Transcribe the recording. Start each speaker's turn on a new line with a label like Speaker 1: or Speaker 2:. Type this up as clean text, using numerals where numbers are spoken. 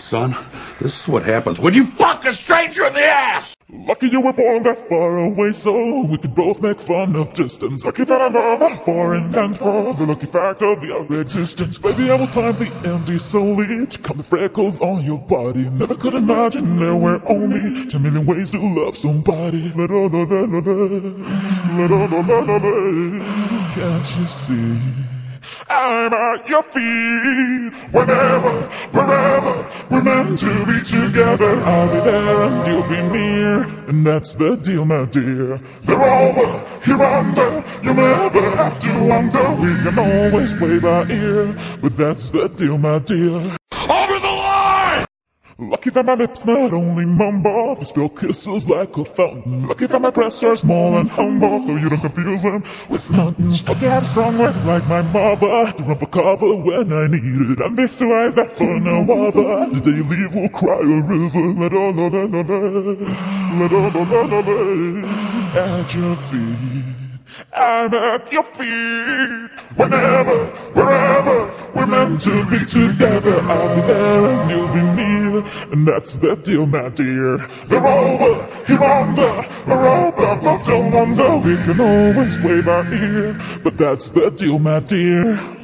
Speaker 1: Son, this is what happens when you fuck a stranger in the ass!
Speaker 2: Lucky you were born that far away so we could both make fun of distance. Lucky that I love that foreign and for the lucky fact of our existence. Baby, I will climb the empty slowly to count the freckles on your body. Never could imagine there were only 10 million ways to love somebody. Can't you see? I'm at your feet. Whenever, wherever we're meant to be together, I'll be there and you'll be near, and that's the deal, my dear. They're over, here under, you'll never have to wonder. We can always play by ear, but that's the deal, my dear.
Speaker 1: Over the line!
Speaker 2: Lucky that my lips not only mumble, they spill kisses like a fountain. Lucky that my breasts are small and humble, so you don't confuse them with mountains. Lucky I have strong legs like my mother, to run for cover when I need it. And these two eyes that for no other, the day you leave will cry a river. At your feet, I'm at your feet. Whenever, wherever we're meant to be together, I'll be there and you'll be near, and that's the deal, my dear. They're over, here under, we're over, love, don't wonder. We can always play by ear, but that's the deal, my dear.